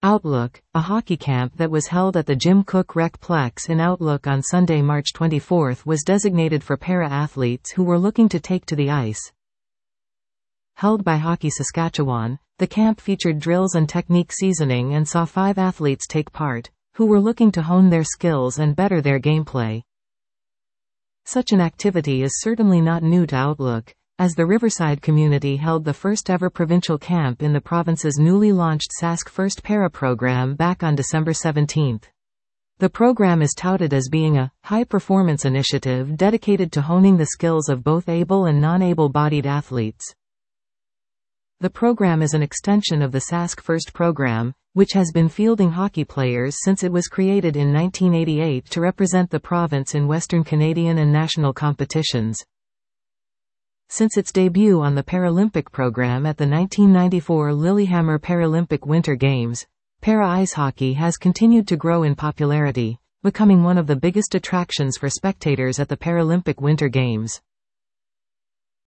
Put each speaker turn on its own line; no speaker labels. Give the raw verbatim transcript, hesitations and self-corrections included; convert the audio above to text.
Outlook, a hockey camp that was held at the Jim Cook Rec-Plex in Outlook on Sunday, March twenty-fourth, was designated for para-athletes who were looking to take to the ice. Held by Hockey Saskatchewan, the camp featured drills and technique seasoning and saw five athletes take part, who were looking to hone their skills and better their gameplay. Such an activity is certainly not new to Outlook, as the Riverside community held the first ever provincial camp in the province's newly launched Sask First Para program back on December seventeenth. The program is touted as being a high-performance initiative dedicated to honing the skills of both able and non-able-bodied athletes. The program is an extension of the Sask First program, which has been fielding hockey players since it was created in nineteen eighty-eight to represent the province in Western Canadian and national competitions. Since its debut on the Paralympic program at the nineteen ninety-four Lillehammer Paralympic Winter Games, para-ice hockey has continued to grow in popularity, becoming one of the biggest attractions for spectators at the Paralympic Winter Games.